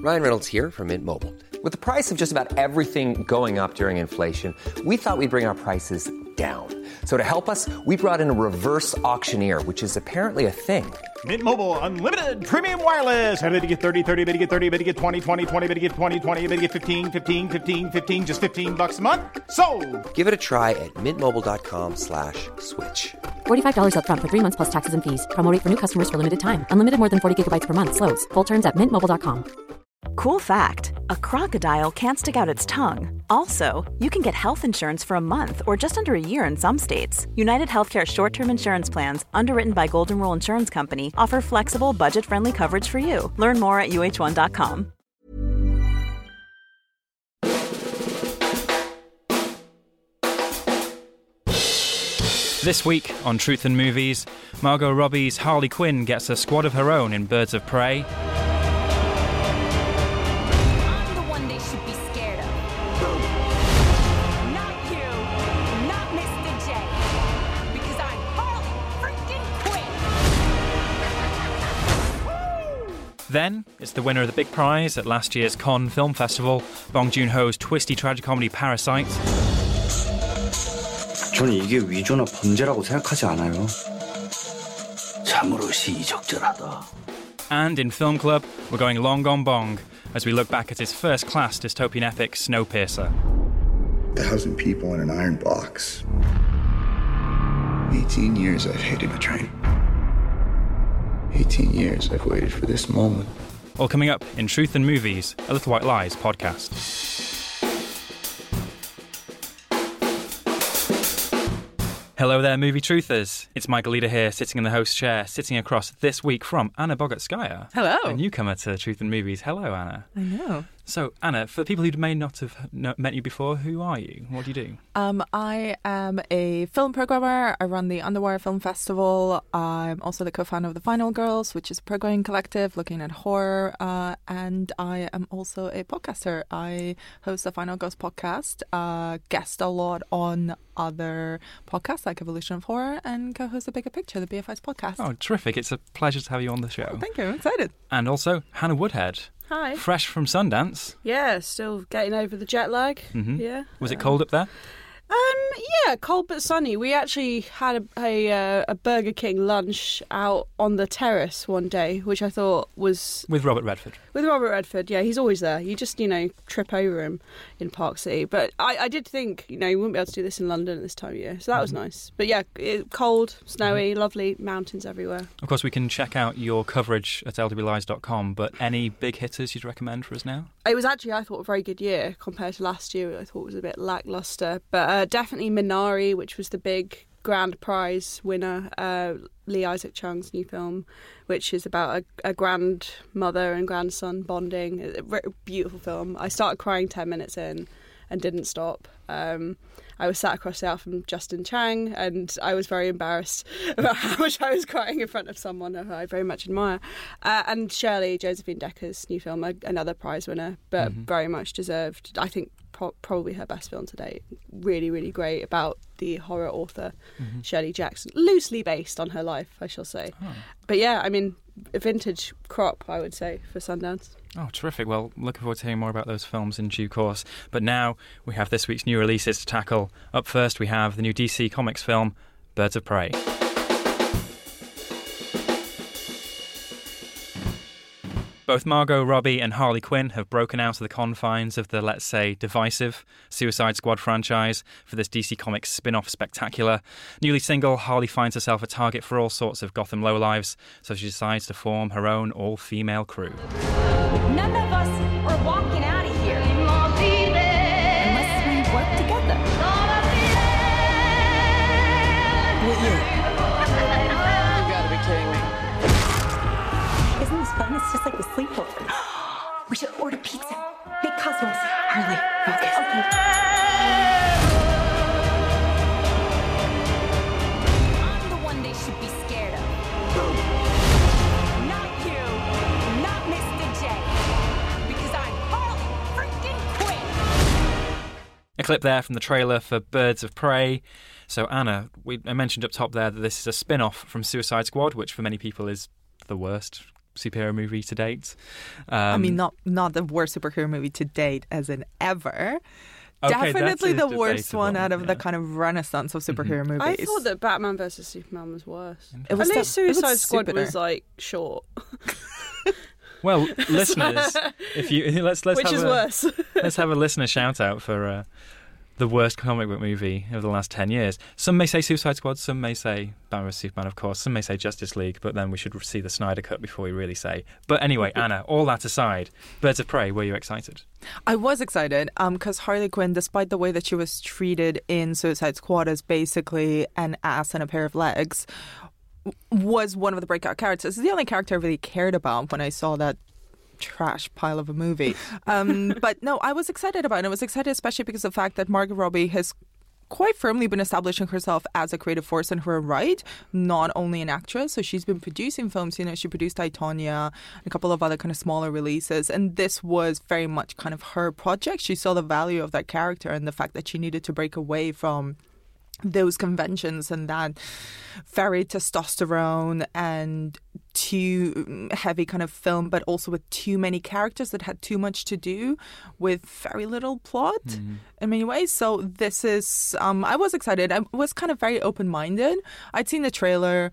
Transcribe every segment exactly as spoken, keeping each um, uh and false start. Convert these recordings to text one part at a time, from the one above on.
Ryan Reynolds here from Mint Mobile. With the price of just about everything going up during inflation, we thought we'd bring our prices down. So to help us, we brought in a reverse auctioneer, which is apparently a thing. Mint Mobile Unlimited Premium Wireless. How to get thirty, thirty, how to get thirty, how to get twenty, twenty, twenty, how to get twenty, twenty, how to get fifteen, fifteen, fifteen, fifteen, just fifteen bucks a month? Sold! Give it a try at mintmobile.com slash switch. forty-five dollars up front for three months plus taxes and fees. Promo rate for new customers for limited time. Unlimited more than forty gigabytes per month. Slows full terms at mint mobile dot com. Cool fact, a crocodile can't stick out its tongue. Also, you can get health insurance for a month or just under a year in some states. United Healthcare short-term insurance plans, underwritten by Golden Rule Insurance Company, offer flexible, budget-friendly coverage for you. Learn more at U H one dot com. This week on Truth and Movies, Margot Robbie's Harley Quinn gets a squad of her own in Birds of Prey. Then, it's the winner of the big prize at last year's Cannes Film Festival, Bong Joon-ho's twisty tragicomedy Parasite. 저는 이게 위조나 범죄라고 생각하지 않아요. 참으로 시의적절하다. And in Film Club, we're going long on Bong as we look back at his first-class dystopian epic, Snowpiercer. A thousand people in an iron box. Eighteen years I've hated a train. eighteen years I've waited for this moment. All coming up in Truth and Movies, a Little White Lies podcast. Hello there, movie truthers. It's Michael Leader here, sitting in the host chair, sitting across this week from Anna Bogatskaya. Hello. A newcomer to Truth and Movies. Hello, Anna. I know. So, Anna, for people who may not have met you before, who are you? What do you do? Um, I am a film programmer. I run the Underwire Film Festival. I'm also the co-founder of The Final Girls, which is a programming collective looking at horror. Uh, and I am also a podcaster. I host the Final Girls podcast, uh, guest a lot on other podcasts like Evolution of Horror, and co-host The Bigger Picture, the B F I's podcast. Oh, terrific. It's a pleasure to have you on the show. Oh, thank you. I'm excited. And also, Hannah Woodhead. Hi. Fresh from Sundance. Yeah, still getting over the jet lag. Mm-hmm. Yeah. Was it cold up there? Um, yeah, cold but sunny. We actually had a, a, uh, a Burger King lunch out on the terrace one day, which I thought was... With Robert Redford. With Robert Redford, yeah, he's always there. You just, you know, trip over him in Park City. But I, I did think, you know, you wouldn't be able to do this in London at this time of year. So that was Mm-hmm. nice. But yeah, it, cold, snowy, mm-hmm. lovely, mountains everywhere. Of course, we can check out your coverage at L W lies dot com, but any big hitters you'd recommend for us now? It was actually, I thought, a very good year compared to last year. I thought it was a bit lacklustre. But uh, definitely Minari, which was the big grand prize winner, uh, Lee Isaac Chung's new film, which is about a, a grandmother and grandson bonding. A beautiful film. I started crying ten minutes in and didn't stop. Um, I was sat across the aisle from Justin Chang, and I was very embarrassed about how much I was crying in front of someone who I very much admire. Uh, and Shirley, Josephine Decker's new film, another prize winner, but mm-hmm. very much deserved. I think pro- probably her best film to date. Really, really great, about the horror author mm-hmm. Shirley Jackson, loosely based on her life, I shall say. Oh. But yeah, I mean, a vintage crop, I would say, for Sundance. Oh, terrific. Well, looking forward to hearing more about those films in due course. But now we have this week's new releases to tackle. Up first, we have the new D C Comics film, Birds of Prey. Both Margot Robbie and Harley Quinn have broken out of the confines of the, let's say, divisive Suicide Squad franchise for this D C Comics spin-off spectacular. Newly single, Harley finds herself a target for all sorts of Gotham lowlives, so she decides to form her own all-female crew. None of us are walking out of here unless we work together. What year? You gotta be kidding me. Isn't this fun? It's just like the sleepover. We should order pizza. Big cosmos. Harley, focus. Okay. I'm the one they should be scared of. Not you. Not Mister J. Because I'm Harley freaking Quinn. A clip there from the trailer for Birds of Prey. So, Anna, we I mentioned up top there that this is a spin-off from Suicide Squad, which for many people is the worst superhero movie to date. Um, I mean, not not the worst superhero movie to date, as in ever. Okay, Definitely the worst debatable, one out of yeah. the kind of renaissance of superhero Mm-hmm. movies. I thought that Batman versus Superman was worse. It was At least stu- it was Suicide Squad stupider. was like short, Well, listeners, if you let's let's which have is a, worse. let's have a listener shout out for uh, the worst comic book movie of the last ten years. Some may say Suicide Squad, some may say Batman versus Superman, of course. Some may say Justice League, but then we should see the Snyder Cut before we really say. But anyway, Anna, all that aside, Birds of Prey, were you excited? I was excited because Harley Quinn, despite the way that she was treated in Suicide Squad as basically an ass and a pair of legs, was one of the breakout characters. It's the only character I really cared about when I saw that trash pile of a movie. Um, but no, I was excited about it. I was excited especially because of the fact that Margot Robbie has quite firmly been establishing herself as a creative force in her own right, not only an actress. So she's been producing films. You know, she produced I, Tonya, a couple of other kind of smaller releases. And this was very much kind of her project. She saw the value of that character and the fact that she needed to break away from those conventions and that very testosterone and too heavy kind of film, but also with too many characters that had too much to do with very little plot mm-hmm. in many ways. So this is, um, I was excited. I was kind of very open-minded. I'd seen the trailer.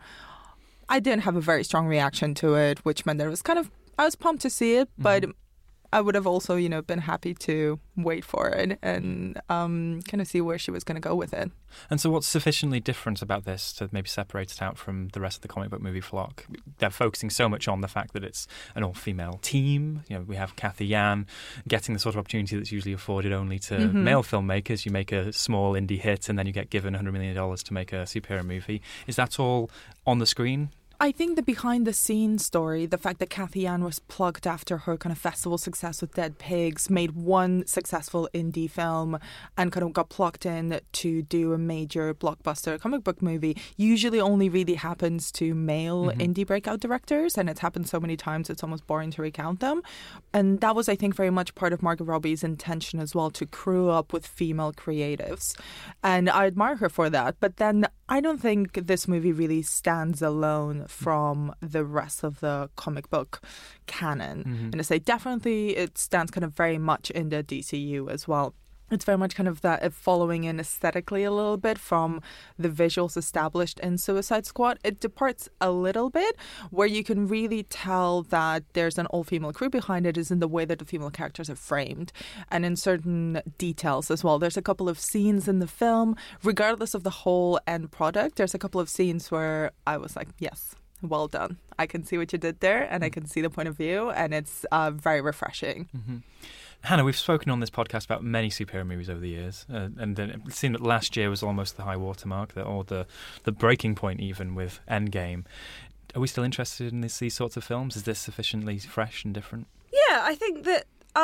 I didn't have a very strong reaction to it, which meant that it was kind of, I was pumped to see it, mm-hmm. but I would have also, you know, been happy to wait for it and um, kind of see where she was going to go with it. And so what's sufficiently different about this to maybe separate it out from the rest of the comic book movie flock? They're focusing so much on the fact that it's an all-female team. You know, we have Kathy Yan getting the sort of opportunity that's usually afforded only to mm-hmm. male filmmakers. You make a small indie hit and then you get given one hundred million dollars to make a superhero movie. Is that all on the screen? I think the behind-the-scenes story, the fact that Kathy Yan was plucked after her kind of festival success with Dead Pigs, made one successful indie film and kind of got plucked in to do a major blockbuster comic book movie, usually only really happens to male mm-hmm. indie breakout directors, and it's happened so many times it's almost boring to recount them. And that was, I think, very much part of Margot Robbie's intention as well, to crew up with female creatives. And I admire her for that. But then I don't think this movie really stands alone from the rest of the comic book canon. Mm-hmm. And I say definitely it stands kind of very much in the D C U as well. It's very much kind of that following in aesthetically a little bit from the visuals established in Suicide Squad. It departs a little bit. Where you can really tell that there's an all-female crew behind it is in the way that the female characters are framed and in certain details as well. There's a couple of scenes in the film, regardless of the whole end product, there's a couple of scenes where I was like, yes, well done. I can see what you did there and I can see the point of view, and it's uh, very refreshing. Mm-hmm. Hannah, we've spoken on this podcast about many superhero movies over the years, uh, and then it seemed that last year was almost the high watermark, or the, the breaking point even with Endgame. Are we still interested in this, these sorts of films? Is this sufficiently fresh and different? Yeah, I think that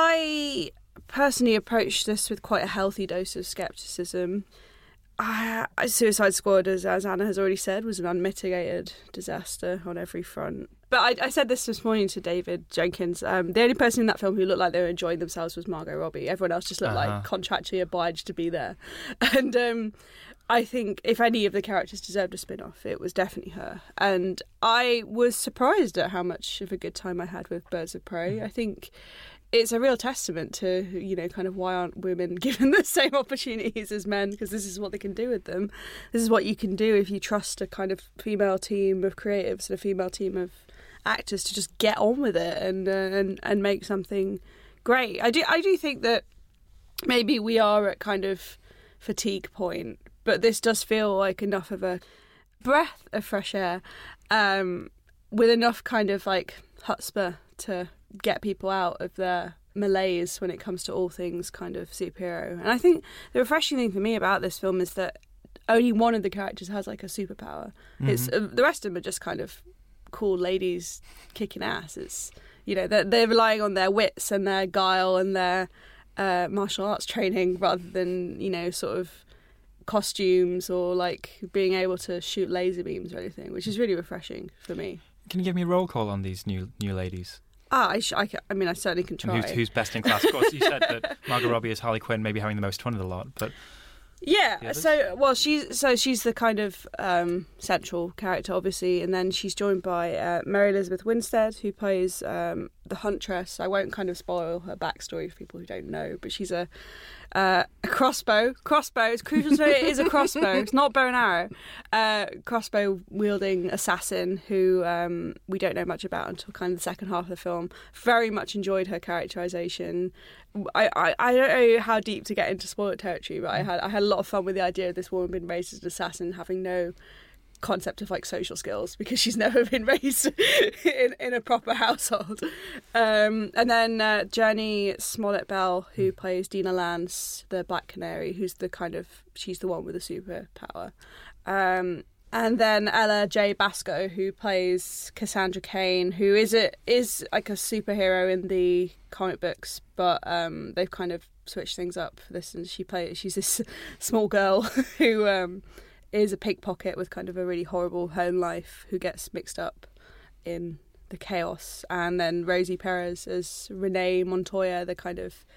I personally approached this with quite a healthy dose of scepticism. Uh, Suicide Squad, as, as Anna has already said, was an unmitigated disaster on every front. But I, I said this this morning to David Jenkins. Um, the only person in that film who looked like they were enjoying themselves was Margot Robbie. Everyone else just looked uh-huh. like contractually obliged to be there. And um, I think if any of the characters deserved a spin-off, it was definitely her. And I was surprised at how much of a good time I had with Birds of Prey. Mm. I think it's a real testament to, you know, kind of why aren't women given the same opportunities as men, because this is what they can do with them. This is what you can do if you trust a kind of female team of creatives and a female team of actors to just get on with it and uh, and and make something great. I do I do think that maybe we are at kind of fatigue point, but this does feel like enough of a breath of fresh air, um, with enough kind of like chutzpah to get people out of their malaise when it comes to all things kind of superhero. And I think the refreshing thing for me about this film is that only one of the characters has like a superpower. Mm-hmm. It's uh, the rest of them are just kind of cool ladies kicking ass. It's, you know, they're, they're relying on their wits and their guile and their uh, martial arts training rather than, you know, sort of costumes or like being able to shoot laser beams or anything, which is really refreshing for me. Can you give me a roll call on these new new ladies? Ah, I, sh- I, I mean, I certainly can try. Who's, who's best in class? Of course, you said that Margot Robbie is Harley Quinn, maybe having the most fun of the lot, but Yeah, so well, she's so she's the kind of um, central character, obviously, and then she's joined by uh, Mary Elizabeth Winstead, who plays um, the Huntress. I won't kind of spoil her backstory for people who don't know, but she's a uh, a crossbow. Crossbow. It's crucial to know it is a crossbow. It's not bow and arrow. Uh, crossbow wielding assassin who um, we don't know much about until kind of the second half of the film. Very much enjoyed her characterization. I, I, I don't know how deep to get into spoiler territory, but I had I had a lot of fun with the idea of this woman being raised as an assassin, having no concept of like social skills because she's never been raised in, in a proper household. Um, and then uh, Journey Smollett-Bell, who plays Dina Lance, the Black Canary, who's the kind of she's the one with the superpower. Um, And then Ella J. Basco, who plays Cassandra Cain, who is a, is like a superhero in the comic books, but um, they've kind of switched things up for this. And she plays she's this small girl who um, is a pickpocket with kind of a really horrible home life, who gets mixed up in the chaos. And then Rosie Perez as Renee Montoya, the kind of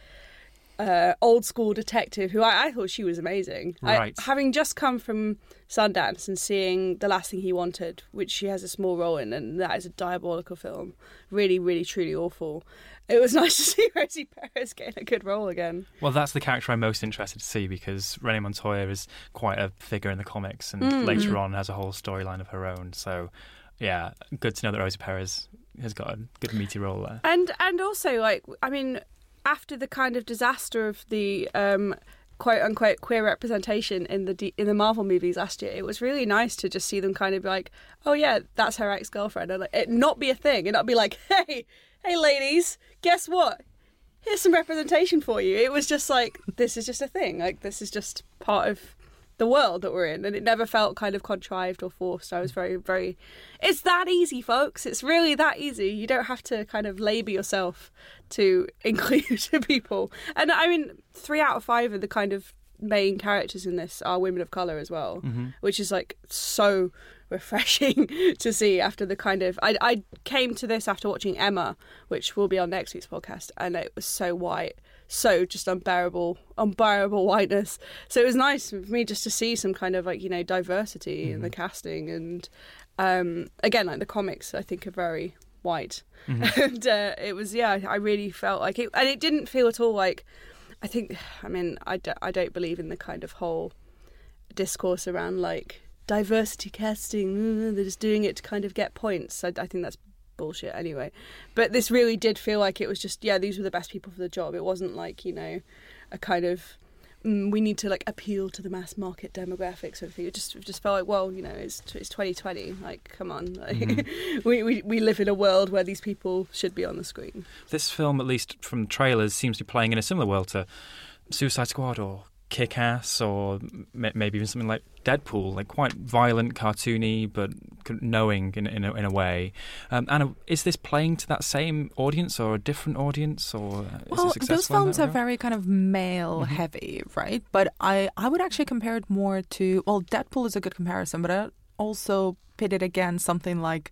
Uh, old school detective who I, I thought she was amazing. Right. I, having just come from Sundance and seeing The Last Thing He Wanted, which she has a small role in, and that is a diabolical film. Really, really, truly awful. It was nice to see Rosie Perez getting a good role again. Well, that's the character I'm most interested to see because Renee Montoya is quite a figure in the comics and Mm. later on has a whole storyline of her own. So, yeah, good to know that Rosie Perez has got a good meaty role there. And and also, like, I mean, after the kind of disaster of the um, quote unquote queer representation in the D- in the Marvel movies last year, it was really nice to just see them kind of be like, oh yeah, that's her ex girlfriend, and like, it not be a thing, and not be like, hey, hey ladies, guess what? Here's some representation for you. It was just like, this is just a thing. Like, this is just part of the world that we're in, and it never felt kind of contrived or forced. I was very, very... It's that easy, folks. It's really that easy. You don't have to kind of label yourself to include people. And I mean, three out of five of the kind of main characters in this are women of colour as well, mm-hmm. which is like so refreshing to see after the kind of... I, I came to this after watching Emma, which will be on next week's podcast, and it was so white. So just unbearable, unbearable whiteness. So it was nice for me just to see some kind of like, you know, diversity mm-hmm. in the casting. And um, again, like the comics, I think are very white. Mm-hmm. And uh, it was, yeah, I really felt like it. And it didn't feel at all like, I think, I mean, I don't, I don't believe in the kind of whole discourse around like diversity casting. They're just doing it to kind of get points. I, I think that's bullshit anyway, but this really did feel like it was just, yeah, these were the best people for the job. It wasn't like, you know, a kind of mm, we need to like appeal to the mass market demographics sort of thing. It just it just felt like, well, you know, it's it's twenty twenty, like come on, like, mm-hmm. we, we we live in a world where these people should be on the screen. This film, at least from trailers, seems to be playing in a similar world to Suicide Squad or Kick-Ass, or maybe even something like Deadpool, like quite violent, cartoony, but knowing in in a, in a way. Um, Anna, is this playing to that same audience or a different audience, or is well, it successful? Those films are regard? very kind of male mm-hmm. heavy, right? But I I would actually compare it more to, well, Deadpool is a good comparison, but I also pit it against something like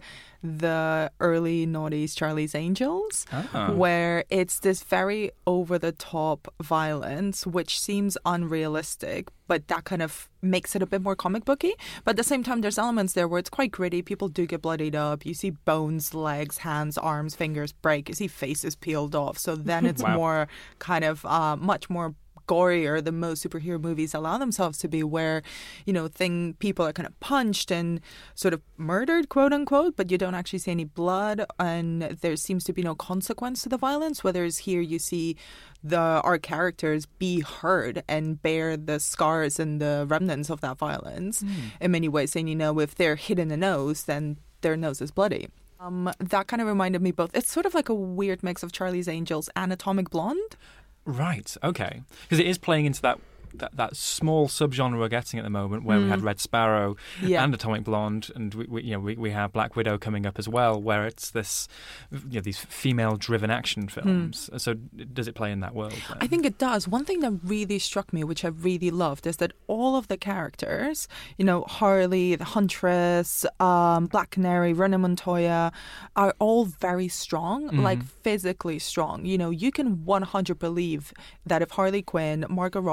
the early noughties Charlie's Angels, oh. where it's this very over-the-top violence, which seems unrealistic, but that kind of makes it a bit more comic booky. But at the same time, there's elements there where it's quite gritty. People do get bloodied up. You see bones, legs, hands, arms, fingers break. You see faces peeled off. So then it's wow. more kind of uh, much more gorier than most superhero movies allow themselves to be, where, you know, thing people are kind of punched and sort of murdered, quote unquote, but you don't actually see any blood, and there seems to be no consequence to the violence. Whereas here you see the our characters be hurt and bear the scars and the remnants of that violence mm. in many ways. And, you know, if they're hit in the nose, then their nose is bloody. Um, that kind of reminded me both. It's sort of like a weird mix of Charlie's Angels and Atomic Blonde. Right, okay. Because it is playing into that, that that small subgenre we're getting at the moment, where mm. we had Red Sparrow yeah. and Atomic Blonde, and we, we you know we, we have Black Widow coming up as well, where it's this, you know, these female-driven action films. Mm. So does it play in that world then? I think it does. One thing that really struck me, which I really loved, is that all of the characters, you know, Harley, the Huntress, um, Black Canary, Renee Montoya, are all very strong, mm-hmm. like physically strong. You know, you can one hundred believe that if Harley Quinn, Margot Robbie, Kit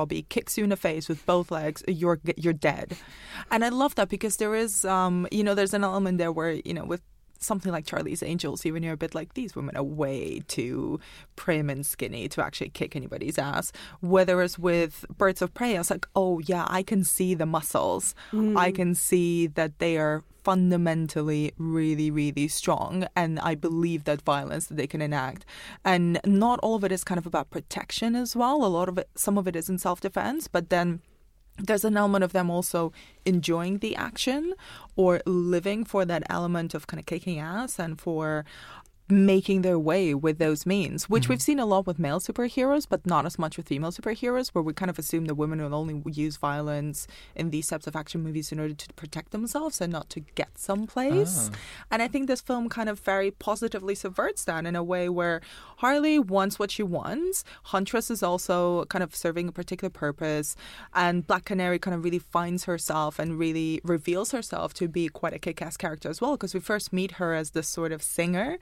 kicks you in the face with both legs, you're you're dead. And I love that because there is, um, you know, there's an element there where, you know, with something like Charlie's Angels, even you're a bit like, these women are way too prim and skinny to actually kick anybody's ass. Whereas with Birds of Prey, I was like, oh yeah, I can see the muscles. Mm. I can see that they are fundamentally really, really strong, and I believe that violence that they can enact. And not all of it is kind of about protection as well. A lot of it, some of it is in self-defense, but then there's an element of them also enjoying the action or living for that element of kind of kicking ass and for making their way with those means, which mm-hmm. we've seen a lot with male superheroes, but not as much with female superheroes, where we kind of assume that women will only use violence in these types of action movies in order to protect themselves and not to get someplace. Oh. And I think this film kind of very positively subverts that in a way where Harley wants what she wants. Huntress is also kind of serving a particular purpose, and Black Canary kind of really finds herself and really reveals herself to be quite a kick-ass character as well, because we first meet her as this sort of singer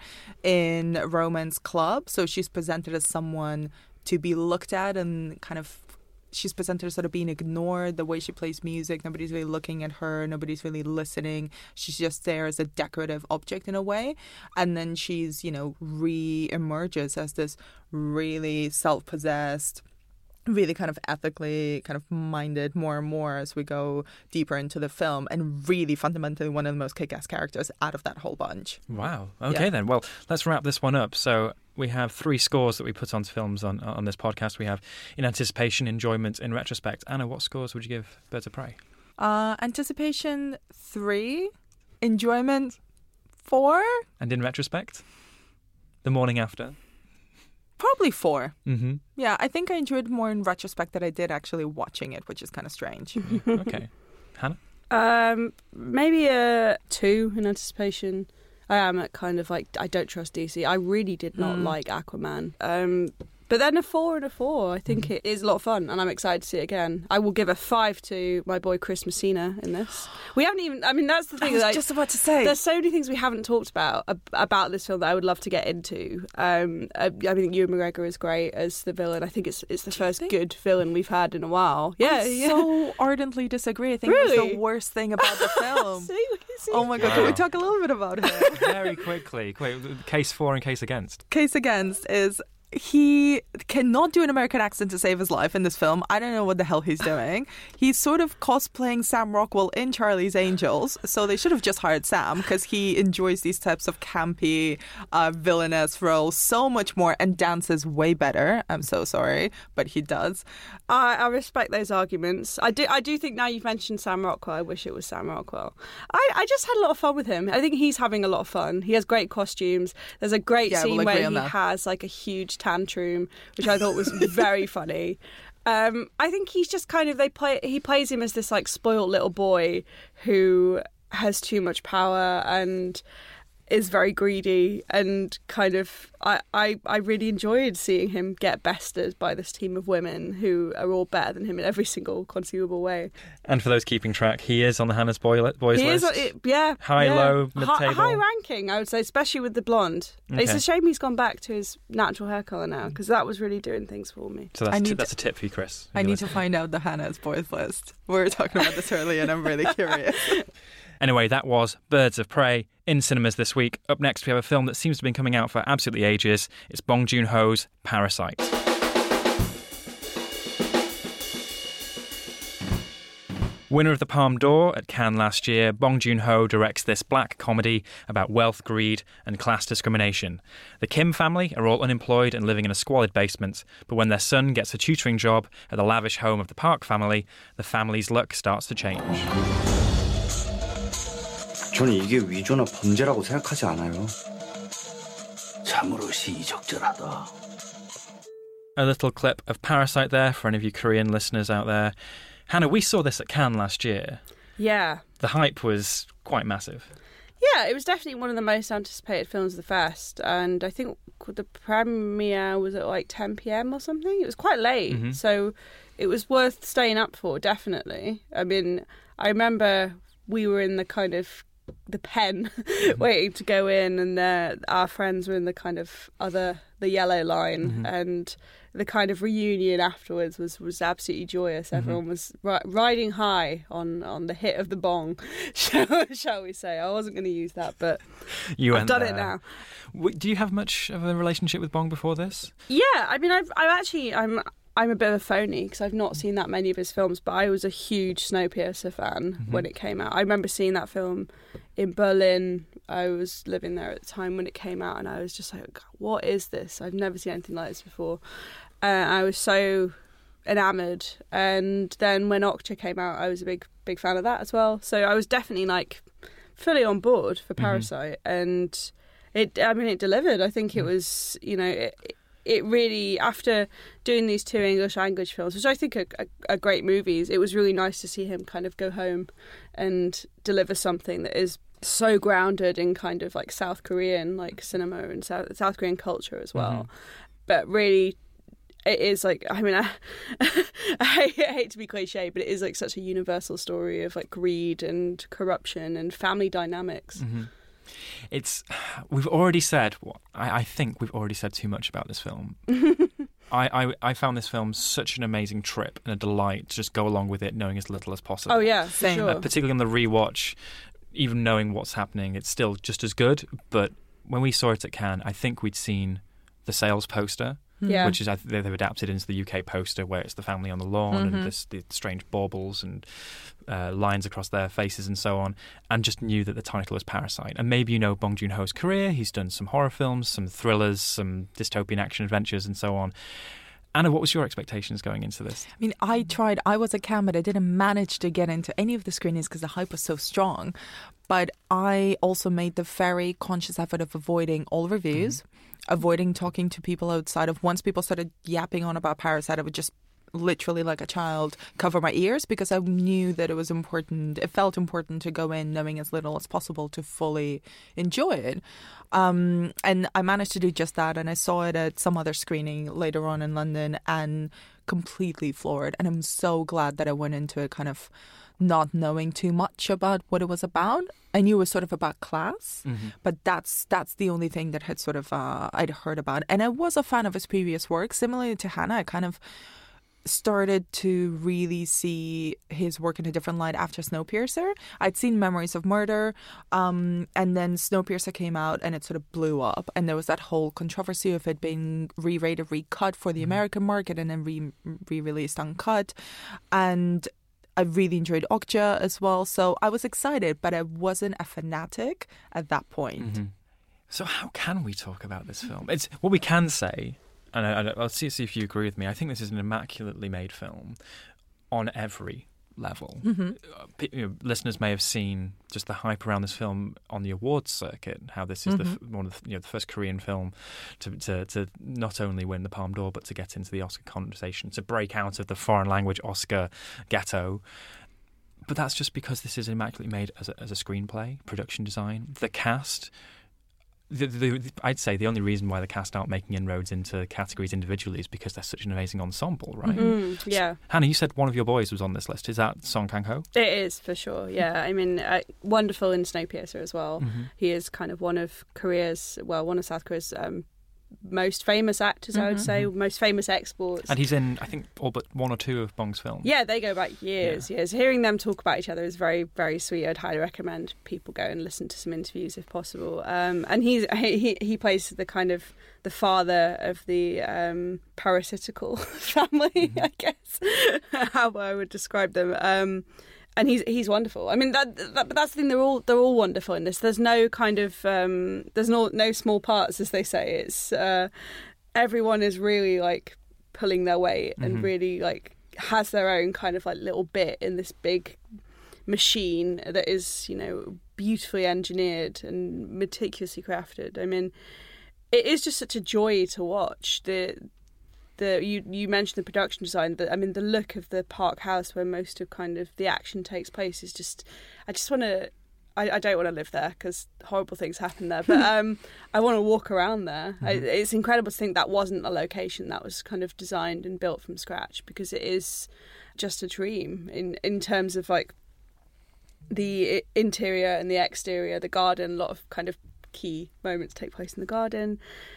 in Roman's club. So she's presented as someone to be looked at, and kind of she's presented as sort of being ignored. The way she plays music, nobody's really looking at her, nobody's really listening. She's just there as a decorative object in a way. And then she's, you know, re-emerges as this really self-possessed, really kind of ethically kind of minded more and more as we go deeper into the film, and really fundamentally one of the most kick-ass characters out of that whole bunch. Wow. Okay, yeah. Then. Well, let's wrap this one up. So we have three scores that we put onto films on on this podcast. We have in anticipation, enjoyment, in retrospect. Anna, what scores would you give Birds of Prey? Uh, anticipation, three. Enjoyment, four. And in retrospect? The morning after? Probably four. Mm-hmm. Yeah, I think I enjoyed more in retrospect than I did actually watching it, which is kind of strange. Okay. Hannah? Um, maybe a two in anticipation. I am at kind of like, I don't trust D C. I really did not mm. like Aquaman. Um, but then a four and a four. I think mm. it is a lot of fun, and I'm excited to see it again. I will give a five to my boy Chris Messina in this. We haven't even, I mean, that's the thing. I was like, just about to say. There's so many things we haven't talked about about this film that I would love to get into. Um, I, I think Ewan McGregor is great as the villain. I think it's it's the Do first good villain we've had in a while. Yeah, I yeah. so ardently disagree. I think really? it's the worst thing about the film. see, see? Oh my God, wow. Can we talk a little bit about it? Very quickly. Quick, case for and case against. Case against is he cannot do an American accent to save his life in this film. I don't know what the hell he's doing. He's sort of cosplaying Sam Rockwell in Charlie's Angels, so they should have just hired Sam, because he enjoys these types of campy, uh, villainous roles so much more and dances way better. I'm so sorry, but he does. I, I respect those arguments. I do I do think now you've mentioned Sam Rockwell, I wish it was Sam Rockwell. I, I just had a lot of fun with him. I think he's having a lot of fun. He has great costumes. There's a great yeah, scene we'll where he that. has like a huge tantrum, which I thought was very funny. Um, I think he's just kind of they play. He plays him as this like spoiled little boy who has too much power and is very greedy, and kind of I, I, I really enjoyed seeing him get bested by this team of women who are all better than him in every single conceivable way. And for those keeping track, he is on the Hannah's boy, boys he list. Is, it, yeah, high, yeah. low, mid table. High, high ranking, I would say, especially with the blonde. Okay. It's a shame he's gone back to his natural hair colour now, because that was really doing things for me. So that's, I t- need that's to, a tip for you, Chris. I need to find out the Hannah's boys list. We were talking about this earlier, and I'm really curious. Anyway, that was Birds of Prey in cinemas this week. Up next, we have a film that seems to have been coming out for absolutely ages. It's Bong Joon-ho's Parasite. Winner of the Palme d'Or at Cannes last year, Bong Joon-ho directs this black comedy about wealth, greed and class discrimination. The Kim family are all unemployed and living in a squalid basement, but when their son gets a tutoring job at the lavish home of the Park family, the family's luck starts to change. 저는 이게 위조나 범죄라고 생각하지 않아요. 참으로 시의적절하다. A little clip of Parasite there for any of you Korean listeners out there. Hannah, we saw this at Cannes last year. Yeah. The hype was quite massive. Yeah, it was definitely one of the most anticipated films of the fest, and I think the premiere was at like ten p.m. or something. It was quite late, mm-hmm. so it was worth staying up for, definitely. I mean, I remember we were in the kind of the pen waiting to go in, and uh, our friends were in the kind of other the yellow line, mm-hmm. and the kind of reunion afterwards was, was absolutely joyous. Mm-hmm. Everyone was ri- riding high on, on the hit of the bong, shall, shall we say. I wasn't going to use that, but you I've done there. it now. Do you have much of a relationship with bong before this? Yeah, I mean, I've, I've actually, I'm I'm a bit of a phony because I've not seen that many of his films, but I was a huge Snowpiercer fan mm-hmm. when it came out. I remember seeing that film in Berlin. I was living there at the time when it came out, and I was just like, what is this? I've never seen anything like this before. Uh, I was so enamoured. And then when Okja came out, I was a big, big fan of that as well. So I was definitely like fully on board for Parasite. Mm-hmm. And it, I mean, it delivered. I think it was, you know, it, it really, after doing these two English language films, which I think are, are, are great movies, it was really nice to see him kind of go home and deliver something that is so grounded in kind of like South Korean like cinema and South, South Korean culture as well. Mm-hmm. But really, it is like, I mean, I, I hate to be cliche, but it is like such a universal story of like greed and corruption and family dynamics. Mm-hmm. It's, we've already said, I, I think we've already said too much about this film. I, I, I found this film such an amazing trip and a delight to just go along with it, knowing as little as possible. Oh yeah, same. Sure. Uh, particularly on the rewatch, even knowing what's happening, it's still just as good. But when we saw it at Cannes, I think we'd seen the sales poster. Yeah. Which is, I think they've adapted into the U K poster where it's the family on the lawn mm-hmm. and this, the strange baubles and uh, lines across their faces and so on, and just knew that the title was Parasite. And maybe you know Bong Joon-ho's career. He's done some horror films, some thrillers, some dystopian action adventures and so on. Anna, what was your expectations going into this? I mean, I tried. I was at Cannes, but I didn't manage to get into any of the screenings because the hype was so strong. But I also made the very conscious effort of avoiding all reviews, mm-hmm. avoiding talking to people outside of. Once people started yapping on about Parasite, I would just literally like a child cover my ears because I knew that it was important. It felt important to go in knowing as little as possible to fully enjoy it. Um, and I managed to do just that. And I saw it at some other screening later on in London and completely floored. And I'm so glad that I went into it kind of not knowing too much about what it was about. I knew it was sort of about class, mm-hmm. but that's that's the only thing that had sort of uh, I'd heard about. And I was a fan of his previous work. Similarly to Hannah, I kind of started to really see his work in a different light after Snowpiercer. I'd seen Memories of Murder, um, and then Snowpiercer came out and it sort of blew up. And there was that whole controversy of it being re-rated, recut for the American market and then re- re-released uncut. And I really enjoyed Okja as well. So I was excited, but I wasn't a fanatic at that point. Mm-hmm. So how can we talk about this film? It's what we can say. And I, I'll see, see if you agree with me. I think this is an immaculately made film on every level. Mm-hmm. Uh, you know, listeners may have seen just the hype around this film on the awards circuit. How this is mm-hmm. the one of the, you know, the first Korean film to, to to not only win the Palme d'Or but to get into the Oscar conversation, to break out of the foreign language Oscar ghetto. But that's just because this is immaculately made as a, as a screenplay, production design, the cast. The, the, the, I'd say the only reason why the cast aren't making inroads into categories individually is because they're such an amazing ensemble, right? Mm-hmm. Yeah. So, Hannah, you said one of your boys was on this list. Is that Song Kang-ho? It is, for sure, yeah. I mean, uh, wonderful in Snowpiercer as well. Mm-hmm. He is kind of one of Korea's, well, one of South Korea's um, most famous actors, mm-hmm. I would say, most famous exports. And he's in, I think, all but one or two of Bong's films. Yeah, they go back years, yeah. years. Hearing them talk about each other is very, very sweet. I'd highly recommend people go and listen to some interviews if possible. Um, and he's he he plays the kind of the father of the um, parasitical family, mm-hmm. I guess, how I would describe them. Um, And he's he's wonderful. I mean, that, that but that's the thing. They're all they're all wonderful in this. There's no kind of um, there's no no small parts, as they say. It's uh, everyone is really like pulling their weight mm-hmm. and really like has their own kind of like little bit in this big machine that is, you know, beautifully engineered and meticulously crafted. I mean, it is just such a joy to watch. The The, you, you mentioned the production design, but I mean the look of the Park House where most of kind of the action takes place is just, I just want to, I, I don't want to live there because horrible things happen there, but um, I want to walk around there. Mm-hmm. I, it's incredible to think that wasn't a location that was kind of designed and built from scratch, because it is just a dream in, in terms of like the interior and the exterior, the garden, a lot of kind of key moments take place in the garden.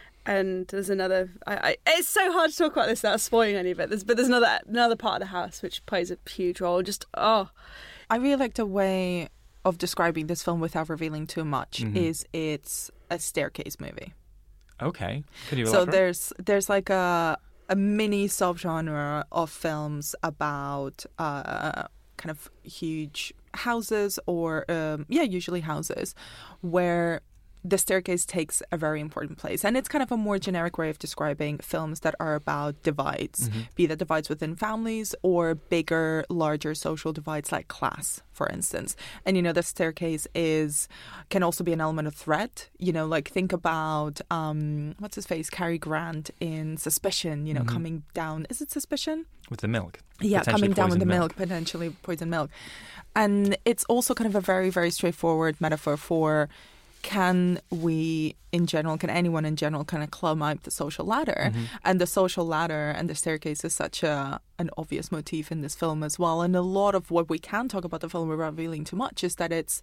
And there's another. I, I, it's so hard to talk about this without spoiling any of it. There's, but there's another another part of the house which plays a huge role. Just oh, I really liked a way of describing this film without revealing too much. Mm-hmm. Is it's a staircase movie. Okay, could you so there's there's like a a mini subgenre of films about uh, kind of huge houses or um, yeah, usually houses where the staircase takes a very important place. And it's kind of a more generic way of describing films that are about divides, mm-hmm. be that divides within families or bigger, larger social divides like class, for instance. And, you know, the staircase is can also be an element of threat. You know, like think about, um, what's his face, Cary Grant in Suspicion, you know, mm-hmm. coming down. Is it Suspicion? With the milk. Yeah, coming down with the milk, milk, potentially poison milk. And it's also kind of a very, very straightforward metaphor for can we, in general, can anyone in general kind of climb up the social ladder? Mm-hmm. And the social ladder and the staircase is such a an obvious motif in this film as well. And a lot of what we can talk about the film without revealing too much is that it's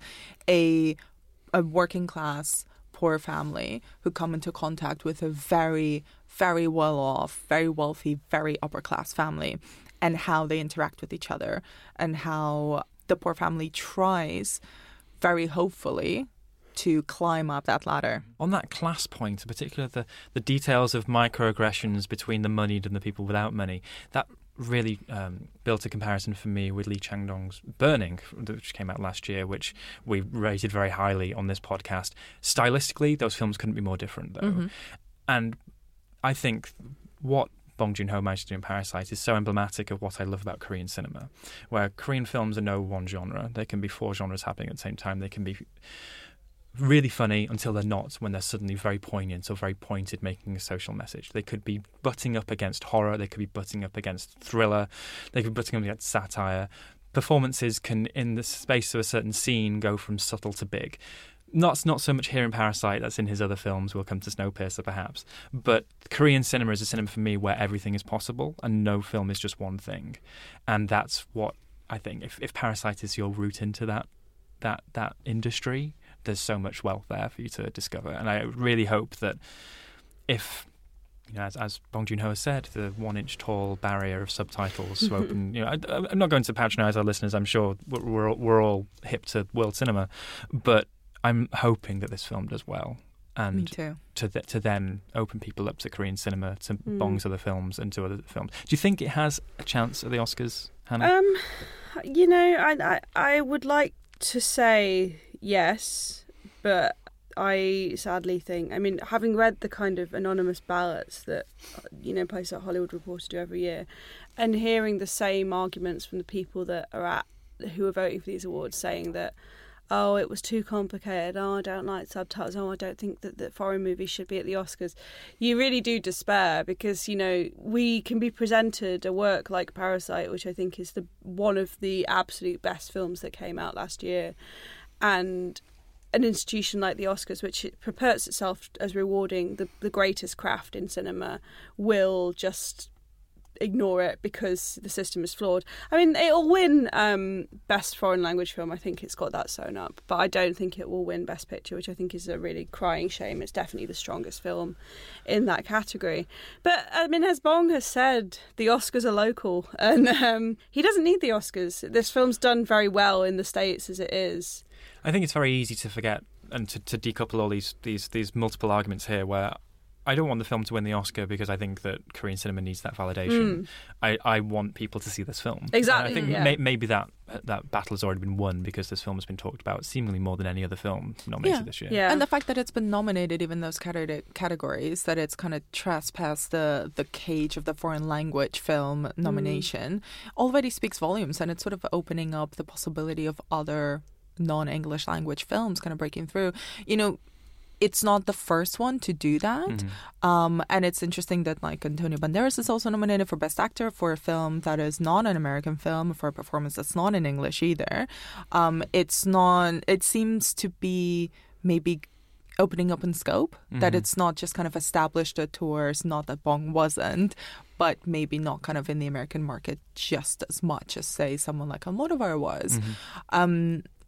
a a working class poor family who come into contact with a very, very well off, very wealthy, very upper class family, and how they interact with each other, and how the poor family tries very hopefully to climb up that ladder. On that class point, in particular, the, the details of microaggressions between the moneyed and the people without money, that really um, built a comparison for me with Lee Chang-dong's Burning, which came out last year, which we rated very highly on this podcast. Stylistically, those films couldn't be more different, though. Mm-hmm. And I think what Bong Joon-ho managed to do in Parasite is so emblematic of what I love about Korean cinema, where Korean films are no one genre. There can be four genres happening at the same time. They can be really funny until they're not, when they're suddenly very poignant or very pointed, making a social message. They could be butting up against horror, they could be butting up against thriller, they could be butting up against satire. Performances can, in the space of a certain scene, go from subtle to big. Not, not so much here in Parasite, that's in his other films, we'll come to Snowpiercer perhaps, but Korean cinema is a cinema for me where everything is possible and no film is just one thing. And that's what I think, if, if Parasite is your route into that that that industry, there's so much wealth there for you to discover. And I really hope that if, you know, as, as Bong Joon-ho has said, the one-inch tall barrier of subtitles to open, you know, I, I'm not going to patronise our listeners. I'm sure we're, we're, all, we're all hip to world cinema, but I'm hoping that this film does well. And Me too. to th- to then open people up to Korean cinema, to mm. Bong's other films, and to other films. Do you think it has a chance at the Oscars, Hannah? Um, you know, I, I I would like to say yes, but I sadly think, I mean, having read the kind of anonymous ballots that, you know, places like Hollywood Reporter do every year, and hearing the same arguments from the people that are at, who are voting for these awards, saying that, oh, it was too complicated, oh, I don't like subtitles, oh, I don't think that, that foreign movies should be at the Oscars. You really do despair because, you know, we can be presented a work like Parasite, which I think is the one of the absolute best films that came out last year, and an institution like the Oscars, which it purports itself as rewarding the, the greatest craft in cinema, will just ignore it because the system is flawed. I mean, it'll win um, Best Foreign Language Film. I think it's got that sewn up. But I don't think it will win Best Picture, which I think is a really crying shame. It's definitely the strongest film in that category. But, I mean, as Bong has said, the Oscars are local. And um, he doesn't need the Oscars. This film's done very well in the States as it is. I think it's very easy to forget and to, to decouple all these, these, these multiple arguments here where I don't want the film to win the Oscar because I think that Korean cinema needs that validation. Mm. I, I want people to see this film. Exactly. And I think yeah. may, maybe that that battle has already been won because this film has been talked about seemingly more than any other film nominated yeah. this year. Yeah. And the fact that it's been nominated even those categories, that it's kind of trespassed the, the cage of the foreign language film nomination, mm. already speaks volumes, and it's sort of opening up the possibility of other non-English language films kind of breaking through. You know, it's not the first one to do that. Mm-hmm. Um, and it's interesting that like Antonio Banderas is also nominated for Best Actor for a film that is not an American film, for a performance that's not in English either. Um, it's not, it seems to be maybe opening up in scope, mm-hmm. that it's not just kind of established a tours, not that Bong wasn't, but maybe not kind of in the American market just as much as, say, someone like Almodovar was. Mm-hmm. Um,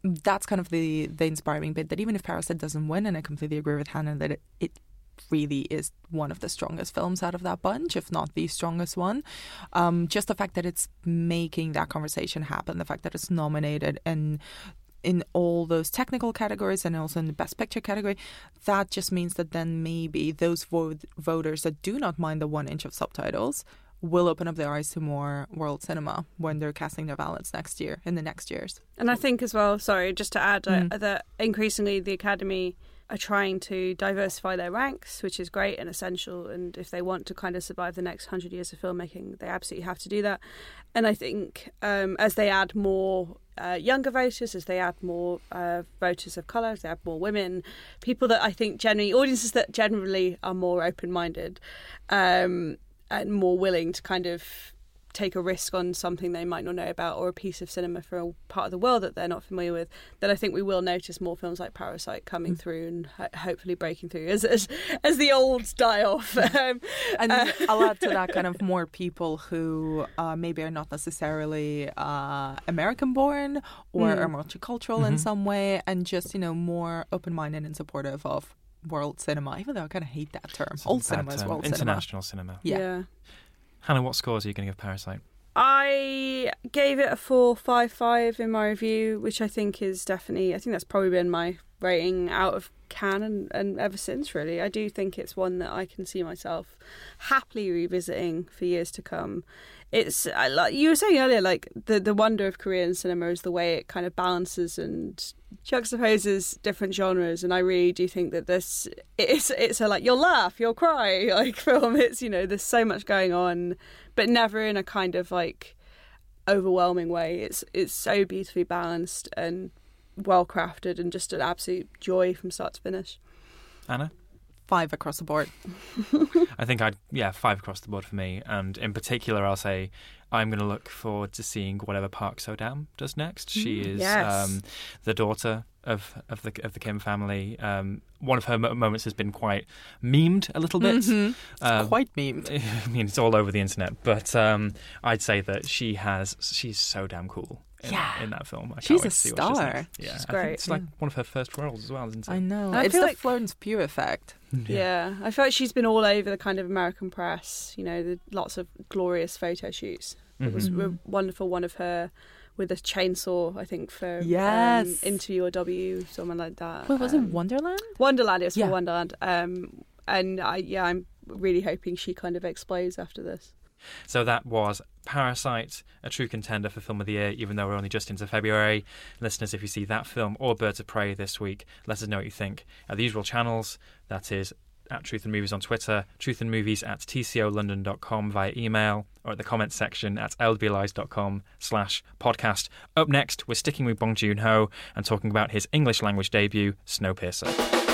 that's kind of the, the inspiring bit, that even if Parasite doesn't win, and I completely agree with Hannah that it, it really is one of the strongest films out of that bunch, if not the strongest one. Um, just the fact that it's making that conversation happen, the fact that it's nominated and in all those technical categories and also in the Best Picture category, that just means that then maybe those vo- voters that do not mind the one inch of subtitles will open up their eyes to more world cinema when they're casting their ballots next year, in the next years. And I think as well, sorry, just to add, Mm. uh, that increasingly the Academy are trying to diversify their ranks, which is great and essential. And if they want to kind of survive the next hundred years of filmmaking, they absolutely have to do that. And I think um, as they add more uh, younger voters, as they add more uh, voters of colour, as they add more women, people that I think generally, audiences that generally are more open-minded um, and more willing to kind of take a risk on something they might not know about, or a piece of cinema for a part of the world that they're not familiar with, then I think we will notice more films like Parasite coming mm. through and ho- hopefully breaking through as as, as the olds die off. um, and uh, I'll add to that kind of more people who uh, maybe are not necessarily uh, American-born or Mm. are multicultural mm-hmm. in some way, and just, you know, more open-minded and supportive of world cinema, even though I kind of hate that term. Old cinema is world International cinema. cinema. yeah. Yeah. Hannah, what scores are you going to give Parasite? I gave it a four five five in my review, which I think is definitely, I think that's probably been my rating out of Cannes and, and ever since, really. I do think it's one that I can see myself happily revisiting for years to come. It's, I, like you were saying earlier, like the, the wonder of Korean cinema is the way it kind of balances and juxtaposes different genres, and I really do think that this it's it's a like you'll laugh, you'll cry like film. It's, you know, there's so much going on, but never in a kind of like overwhelming way. It's it's so beautifully balanced and well crafted, and just an absolute joy from start to finish. Anna? Five across the board. I think I'd, yeah, five across the board for me. And in particular, I'll say I'm going to look forward to seeing whatever Park So-dam does next. She is yes. um, the daughter of, of the of the Kim family. Um, one of her mo- moments has been quite memed a little bit. Mm-hmm. It's Um, quite memed. I mean, it's all over the internet. But um, I'd say that she has, she's so damn cool. In, Yeah. in that film. I She's can't a wait to see what she does star. next. Yeah, She's I great. think it's like Yeah. one of her first roles as well, isn't it? I know. I It's feel the like- Florence Pugh effect. Yeah, I feel like she's been all over the kind of American press, you know, the, lots of glorious photo shoots. It was Mm-hmm. a wonderful one of her with a chainsaw, I think, for Yes. um, Interview or W, something like that. Wait, was it Um, Wonderland? Wonderland, it was Yeah. for Wonderland. Um, and I, yeah, I'm really hoping she kind of explodes after this. So that was Parasite, a true contender for Film of the Year, even though we're only just into February. Listeners, if you see that film or Birds of Prey this week, let us know what you think at the usual channels. That is at Truth and Movies on Twitter, truthandmovies at t c o london dot com via email, or at the comments section at l b l eyes dot com slash podcast. Up next, we're sticking with Bong Joon-ho and talking about his English language debut, Snowpiercer.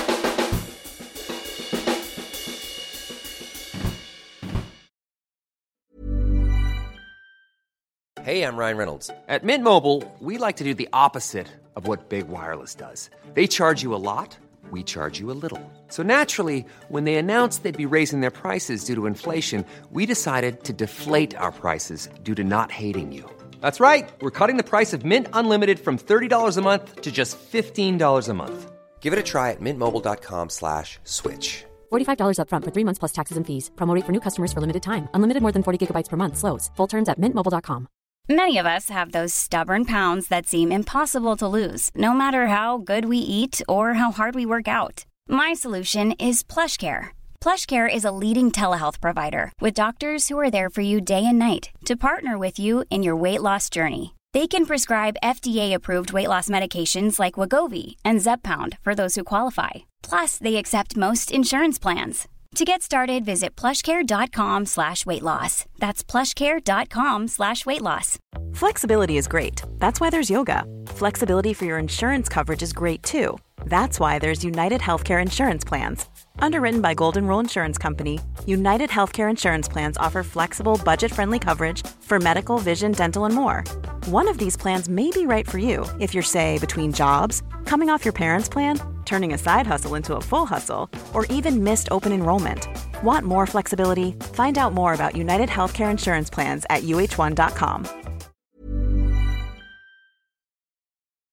Hey, I'm Ryan Reynolds. At Mint Mobile, we like to do the opposite of what Big Wireless does. They charge you a lot, we charge you a little. So naturally, when they announced they'd be raising their prices due to inflation, we decided to deflate our prices due to not hating you. That's right. We're cutting the price of Mint Unlimited from thirty dollars a month to just fifteen dollars a month. Give it a try at mintmobile.com slash switch. forty-five dollars up front for three months plus taxes and fees. Promo rate for new customers for limited time. Unlimited more than forty gigabytes per month. Slows full terms at mint mobile dot com. Many of us have those stubborn pounds that seem impossible to lose, no matter how good we eat or how hard we work out. My solution is PlushCare. PlushCare is a leading telehealth provider with doctors who are there for you day and night to partner with you in your weight loss journey. They can prescribe F D A-approved weight loss medications like Wegovy and Zepbound for those who qualify. Plus, they accept most insurance plans. To get started, visit plushcare.com slash weight loss. That's plushcare.com slash weight loss. Flexibility is great. That's why there's yoga. Flexibility for your insurance coverage is great too. That's why there's United Healthcare Insurance Plans. Underwritten by Golden Rule Insurance Company, United Healthcare Insurance Plans offer flexible, budget-friendly coverage for medical, vision, dental, and more. One of these plans may be right for you if you're, say, between jobs, coming off your parents' plan, turning a side hustle into a full hustle, or even missed open enrollment. Want more flexibility? Find out more about United Healthcare Insurance Plans at u h one dot com.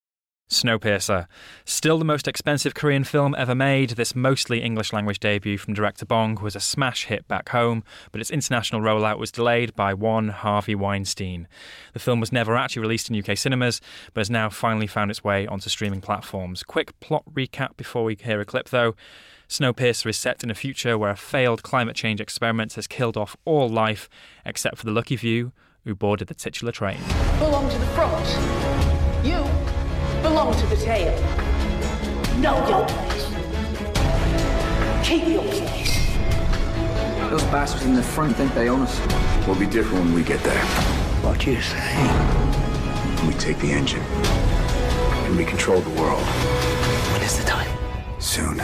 Snowpiercer. Still the most expensive Korean film ever made, this mostly English-language debut from director Bong was a smash hit back home, but its international rollout was delayed by one Harvey Weinstein. The film was never actually released in U K cinemas, but has now finally found its way onto streaming platforms. Quick plot recap before we hear a clip, though. Snowpiercer is set in a future where a failed climate change experiment has killed off all life, except for the lucky few who boarded the titular train. Belong to the front. You belong to the tail. Know your place. Keep your place. Those bastards in the front think they own us. We'll be different when we get there. What you say? We take the engine. And we control the world. When is the time? Soon.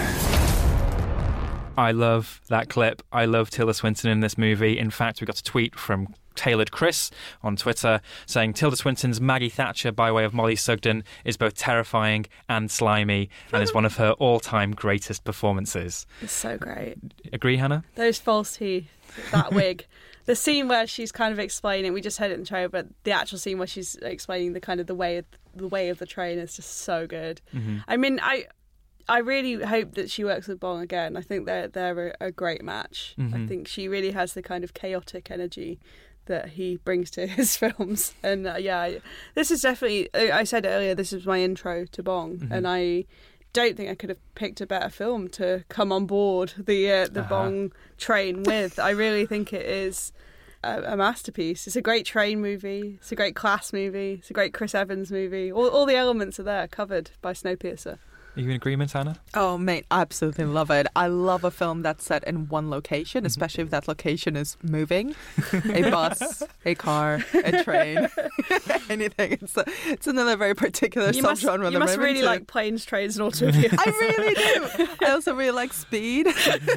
I love that clip. I love Tilda Swinton in this movie. In fact, we got a tweet from Tailored Chris on Twitter saying Tilda Swinton's Maggie Thatcher by way of Molly Sugden is both terrifying and slimy and is one of her all-time greatest performances. It's so great. Agree, Hannah? Those false teeth, that wig. The scene where she's kind of explaining, we just heard it in the trailer, but the actual scene where she's explaining the kind of the way of the way of the train is just so good. Mm-hmm. I mean, I I really hope that she works with Bong again. I think they're they're a, a great match. Mm-hmm. I think she really has the kind of chaotic energy that he brings to his films. And uh, yeah, this is definitely, I said earlier, this is my intro to Bong. Mm-hmm. And I don't think I could have picked a better film to come on board the uh, the uh-huh. Bong train with. I really think it is a, a masterpiece. It's a great train movie. It's a great class movie. It's a great Chris Evans movie. All, all the elements are there, covered by Snowpiercer. Are you in agreement, Anna? Oh, mate, I absolutely love it. I love a film that's set in one location, especially if that location is moving. A bus, a car, a train, anything. It's, a, it's another very particular you subgenre. Must, you must really to. like planes, trains and automobiles. I really do. I also really like speed.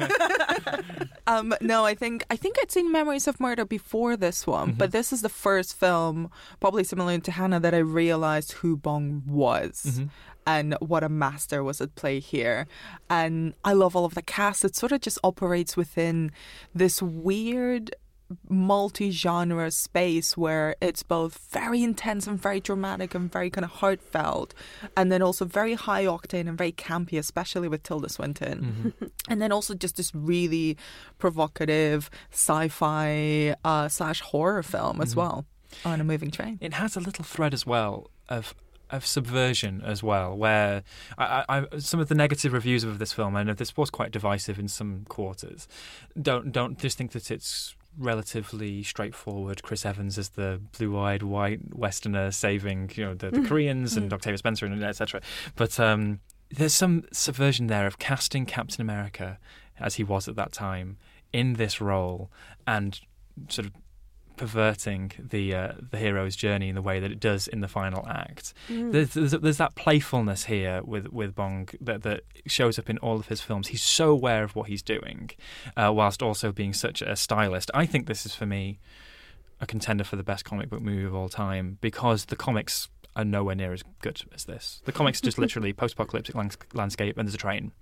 um, no, I think I think I'd seen Memories of Murder before this one, mm-hmm. but this is the first film, probably similar to Hannah, that I realised who Bong was. Mm-hmm. And what a master was at play here. And I love all of the cast. It sort of just operates within this weird multi-genre space where it's both very intense and very dramatic and very kind of heartfelt, and then also very high octane and very campy, especially with Tilda Swinton. Mm-hmm. And then also just this really provocative sci-fi uh, slash horror film as mm-hmm. well on a moving train. It has a little thread as well of of subversion as well, where I, I, some of the negative reviews of this film, I know this was quite divisive in some quarters, don't don't just think that it's relatively straightforward. Chris Evans as the blue-eyed white Westerner saving, you know, the, the Koreans and Octavia Spencer and et cetera. But um, there's some subversion there of casting Captain America as he was at that time in this role and sort of perverting the uh, the hero's journey in the way that it does in the final act. Mm. There's, there's there's that playfulness here with with Bong that that shows up in all of his films. He's so aware of what he's doing, uh, whilst also being such a stylist. I think this is, for me, a contender for the best comic book movie of all time because the comics are nowhere near as good as this. The comics are just literally post-apocalyptic lands- landscape and there's a train.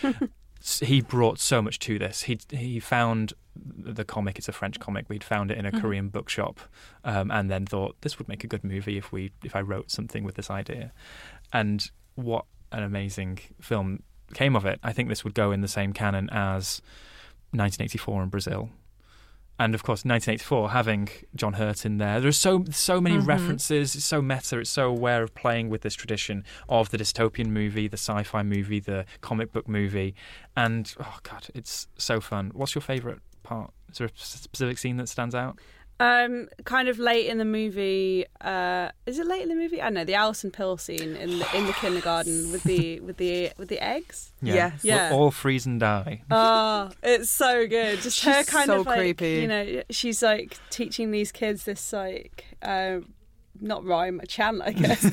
He brought so much to this. He he found the comic. It's a French comic. We'd found it in a mm-hmm. Korean bookshop, um, and then thought this would make a good movie if we if I wrote something with this idea. And what an amazing film came of it. I think this would go in the same canon as nineteen eighty-four in Brazil. And of course, nineteen eighty-four, having John Hurt in there, there's so so many mm-hmm. references. It's so meta. It's so aware of playing with this tradition of the dystopian movie, the sci-fi movie, the comic book movie, and oh god, it's so fun. What's your favourite part? Is there a specific scene that stands out? Um, kind of late in the movie. Uh, is it late in the movie? I don't know, the Alison Pill scene in the in the kindergarten with the with the with the eggs. Yeah. Yes. Yeah. We'll all freeze and die. Oh, it's so good. Just she's her kind so of like, creepy. you know, she's like teaching these kids this like um, not rhyme, a chant, I guess.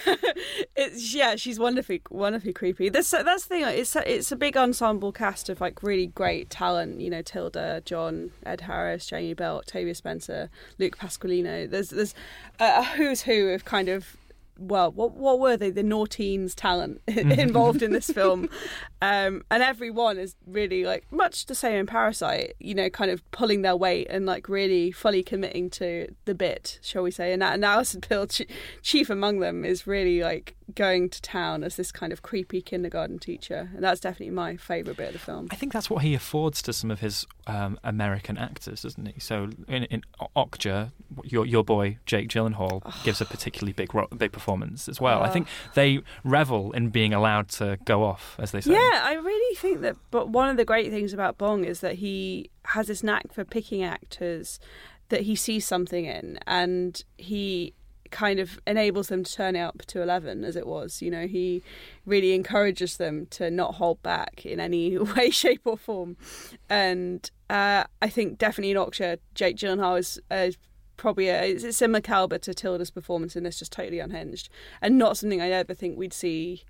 It's yeah, she's wonderfully wonderfully creepy. That's that's the thing. It's a, it's a big ensemble cast of like really great talent. You know, Tilda, John, Ed Harris, Jamie Bell, Octavia Spencer, Luke Pasqualino. There's there's a, a who's who of kind of well, what what were they? The Naughties talent involved in this film, um, and everyone is really like much the same in Parasite. You know, kind of pulling their weight and like really fully committing to the bit, shall we say? And, and Alison Pill, chief among them, is really like going to town as this kind of creepy kindergarten teacher, and that's definitely my favourite bit of the film. I think that's what he affords to some of his um, American actors, doesn't he? So in, in Okja, your your boy Jake Gyllenhaal oh. gives a particularly big big performance as well. Oh. I think they revel in being allowed to go off, as they say. Yeah, I really think that. But one of the great things about Bong is that he has this knack for picking actors that he sees something in, and he kind of enables them to turn it up to eleven, as it was. You know, he really encourages them to not hold back in any way, shape or form. And uh, I think definitely in Okja, Jake Gyllenhaal is uh, probably a, it's a similar calibre to Tilda's performance in this, just totally unhinged. And not something I ever think we'd see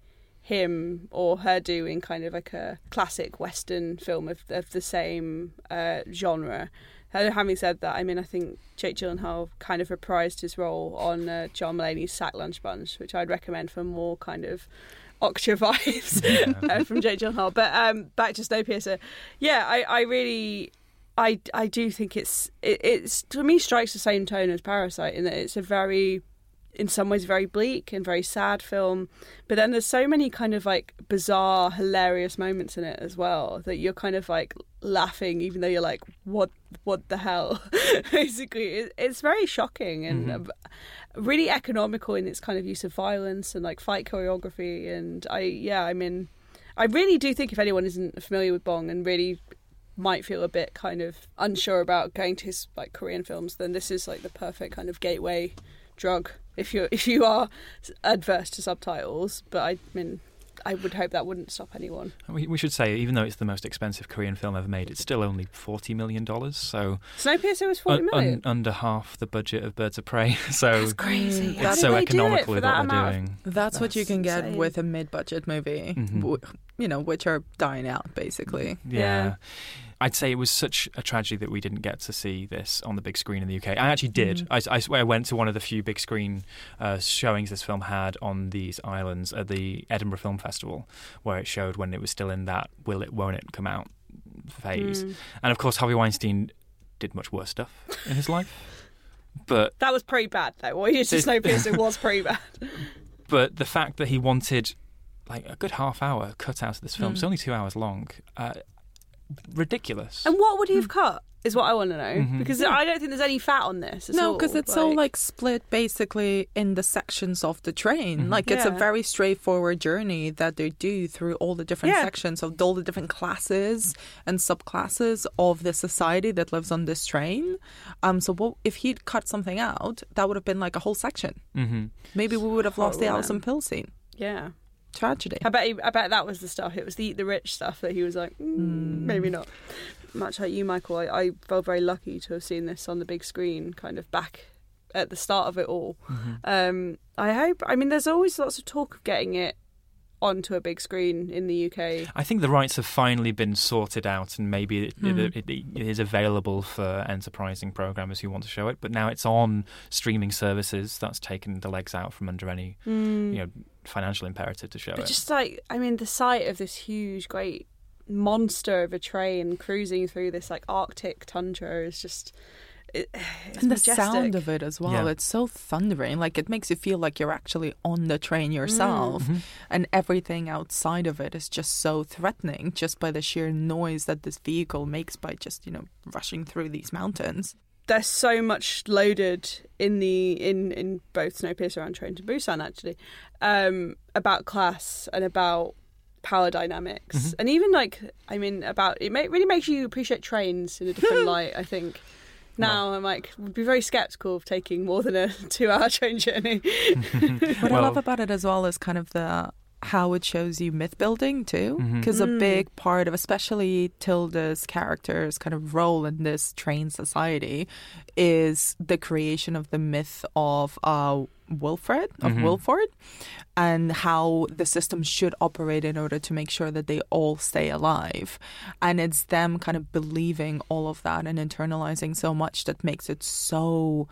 him or her do in kind of like a classic Western film of, of the same uh, genre. Having said that, I mean, I think Jake Gyllenhaal kind of reprised his role on uh, John Mulaney's Sack Lunch Bunch, which I'd recommend for more kind of Okja vibes yeah. uh, from Jake Gyllenhaal. But um, back to Snowpiercer. Yeah, I, I really, I, I do think it's, it, it's, to me, strikes the same tone as Parasite in that it's a very, in some ways, very bleak and very sad film. But then there's so many kind of like bizarre, hilarious moments in it as well that you're kind of like laughing, even though you're like, what what the hell? Basically, it, it's very shocking and mm-hmm. really economical in its kind of use of violence and like fight choreography. And I, yeah, I mean, I really do think if anyone isn't familiar with Bong and really might feel a bit kind of unsure about going to his like Korean films, then this is like the perfect kind of gateway drug if you if you are adverse to subtitles. But I mean, I would hope that wouldn't stop anyone. We, we should say, even though it's the most expensive Korean film ever made, it's still only forty million dollars. So Snowpiercer was forty un, million, un, under half the budget of Birds of Prey. So that's crazy. It's That's so it economical with what they're of, doing. That's, that's what you can get insane. with a mid-budget movie, mm-hmm. w- you know, which are dying out basically. Yeah. Yeah. I'd say it was such a tragedy that we didn't get to see this on the big screen in the U K. I actually did. Mm. I, I swear I went to one of the few big screen uh, showings this film had on these islands at the Edinburgh Film Festival, where it showed when it was still in that will it, won't it come out phase. Mm. And of course, Harvey Weinstein did much worse stuff in his life. But that was pretty bad, though. What you just Snowpiercer was pretty bad. But the fact that he wanted like a good half hour cut out of this film, Mm. it's only two hours long, uh, ridiculous. And what would he have cut is what I want to know. Mm-hmm. Because Yeah. I don't think there's any fat on this at No, all. because it's all like split basically in the sections of the train. Mm-hmm. Like it's a Yeah. very straightforward journey that they do through all the different Yeah. sections of all the different classes and subclasses of the society that lives on this train. Um, so what, if he'd cut something out, that would have been like a whole section. Mm-hmm. Maybe we would have lost the Oh, Alison man. Pill scene. Yeah. Tragedy. I bet, he, I bet that was the stuff. It was the eat the rich stuff that he was like, mm, Mm. maybe not. Much like you, Michael, I, I felt very lucky to have seen this on the big screen, kind of back at the start of it all. Mm-hmm. Um, I hope, I mean, there's always lots of talk of getting it onto a big screen in the U K. I think the rights have finally been sorted out, and maybe it, Mm. it, it, it is available for enterprising programmers who want to show it. But now it's on streaming services. That's taken the legs out from under any Mm. you know financial imperative to show But it. just like, I mean, the sight of this huge, great monster of a train cruising through this like Arctic tundra is just, it, it's And the majestic. sound of it as well. Yeah. It's so thundering. Like it makes you feel like you're actually on the train yourself. Mm-hmm. And everything outside of it is just so threatening just by the sheer noise that this vehicle makes by just, you know, rushing through these mountains. There's so much loaded in the in, in both Snowpiercer and Train to Busan actually um, about class and about power dynamics Mm-hmm. and even like I mean about it may, really makes you appreciate trains in a different light. I think now I'm like would be very skeptical of taking more than a two hour train journey. What I Well- love about it as well is kind of the how it shows you myth building too, Mhm. because a Mm. big part of especially Tilda's character's kind of role in this train society is the creation of the myth of uh, Wilfred, of Mhm. Wilford, and how the system should operate in order to make sure that they all stay alive. And it's them kind of believing all of that and internalizing so much that makes it so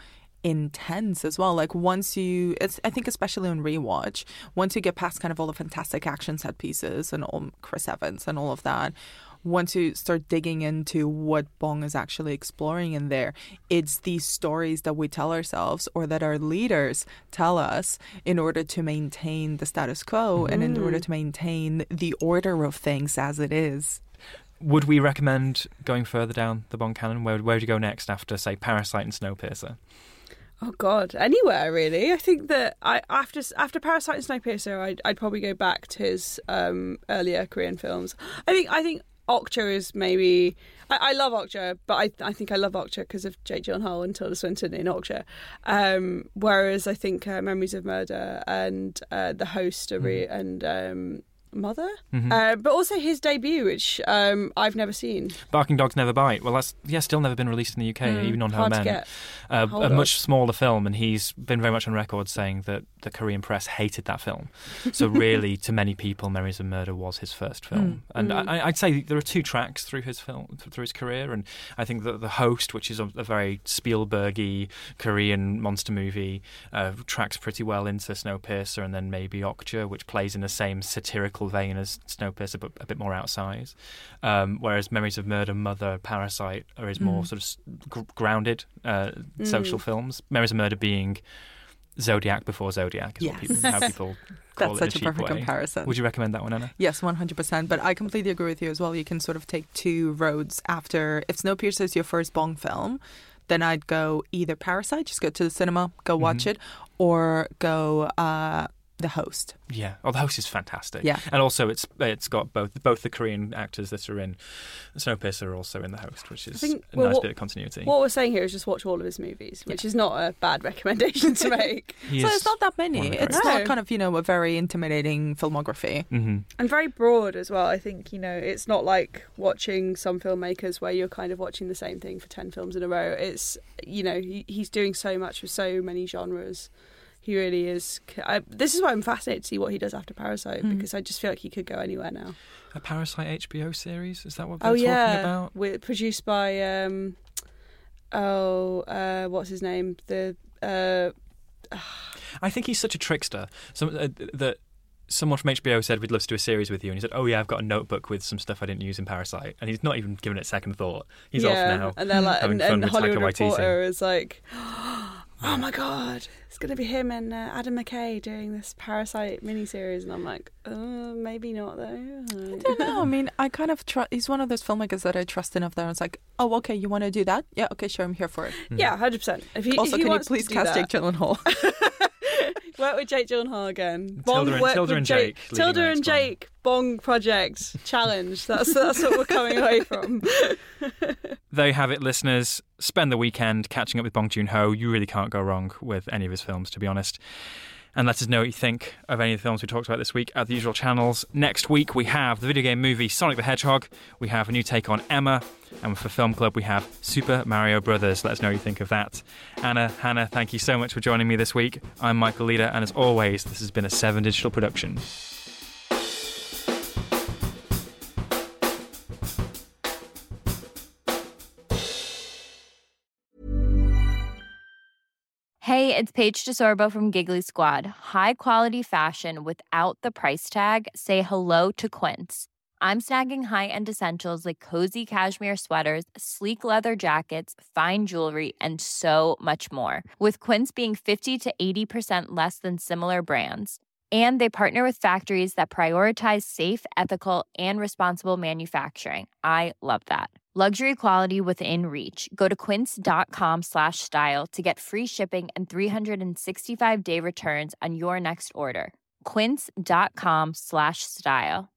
intense as well. Like once you, it's I think especially on rewatch, once you get past kind of all the fantastic action set pieces and all Chris Evans and all of that, once you start digging into what Bong is actually exploring in there, it's these stories that we tell ourselves or that our leaders tell us in order to maintain the status quo mm. and in order to maintain the order of things as it is. Would we recommend going further down the Bong canon? Where, where would you go next after, say, Parasite and Snowpiercer? Oh God, anywhere really. I think that I after after Parasite and Snowpiercer, I'd, I'd probably go back to his um, earlier Korean films. I think I think Okja is maybe. I, I love Okja, but I I think I love Okja because of Jake Gyllenhaal and Tilda Swinton in Okja. Um, whereas I think uh, Memories of Murder and uh, The Host are re- mm. and. Um, Mother, mm-hmm. uh, but also his debut, which um, I've never seen. Barking Dogs Never Bite. Well, that's yeah, still never been released in the U K, mm, even on Home Men. Uh, a much smaller film, and he's been very much on record saying that the Korean press hated that film. So really, to many people, Memories of Murder was his first film. Mm. And mm. I, I'd say there are two tracks through his film, through his career, and I think that The Host, which is a, a very Spielbergy Korean monster movie, uh, tracks pretty well into Snowpiercer, and then maybe Okja, which plays in the same satirical vein as Snowpiercer, but a bit more outsized. Um, whereas Memories of Murder, Mother, Parasite are his more mm. sort of g- grounded uh, mm. social films. Memories of Murder being Zodiac before Zodiac is yes. what people, how people call That's it in a such a cheap perfect way. comparison. Would you recommend that one, Anna? Yes, one hundred percent. But I completely agree with you as well. You can sort of take two roads after. If Snowpiercer is your first Bong film, then I'd go either Parasite, just go to the cinema, go watch mm-hmm. it, or go uh, The Host. Yeah, oh, The Host is fantastic. Yeah, and also it's it's got both both the Korean actors that are in Snowpiercer are also in The Host, which is think, a well, nice what, bit of continuity. What we're saying here is just watch all of his movies, which yeah. is not a bad recommendation to make. So it's not that many. It's no. not kind of, you know, a very intimidating filmography. Mm-hmm. And very broad as well. I think, you know, it's not like watching some filmmakers where you're kind of watching the same thing for ten films in a row. It's, you know, he, he's doing so much with so many genres. He really is. I, this is why I'm fascinated to see what he does after Parasite, mm. because I just feel like he could go anywhere now. A Parasite H B O series? Is that what they're oh, talking yeah. about? We're produced by, um, oh, uh, what's his name? The uh, I think he's such a trickster. Some, uh, that someone from H B O said, we'd love to do a series with you. And he said, oh, yeah, I've got a notebook with some stuff I didn't use in Parasite. And he's not even given it second thought. He's yeah, off now. And they're like, having and, fun and with Hollywood Taika Reporter Waititi. is like, oh my God, it's going to be him and uh, Adam McKay doing this Parasite miniseries. And I'm like, uh, maybe not, though. I don't know. I mean, I kind of trust, he's one of those filmmakers that I trust enough that I was like, oh, okay, you want to do that? Yeah, okay, sure, I'm here for it. Mm. Yeah, one hundred percent. If he, also, if he can you wants please to cast that, Jake Gyllenhaal? Work with Jake Gyllenhaal again. Tilda and, work Tilda with and Jake. Jake. Tilda and Jake. Bong project challenge. That's that's what we're coming away from. There you have it, listeners. Spend the weekend catching up with Bong Joon-ho. You really can't go wrong with any of his films, to be honest. And let us know what you think of any of the films we talked about this week at the usual channels. Next week, we have the video game movie Sonic the Hedgehog. We have a new take on Emma. And for Film Club, we have Super Mario Brothers. Let us know what you think of that. Anna, Hannah, thank you so much for joining me this week. I'm Michael Leader, and as always, this has been a Seven Digital production. Hey, it's Paige DeSorbo from Giggly Squad. High quality fashion without the price tag. Say hello to Quince. I'm snagging high-end essentials like cozy cashmere sweaters, sleek leather jackets, fine jewelry, and so much more. With Quince being fifty to eighty percent less than similar brands. And they partner with factories that prioritize safe, ethical, and responsible manufacturing. I love that. Luxury quality within reach. Go to quince.com slash style to get free shipping and three sixty-five day returns on your next order. Quince.com slash style.